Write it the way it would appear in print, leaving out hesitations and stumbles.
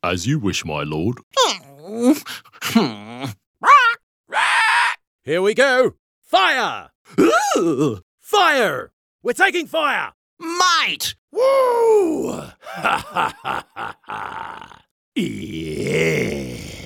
As you wish, my lord. Here we go! Fire! Fire! We're taking fire! Mate! Woo! Ha ha ha ha ha! Yeah!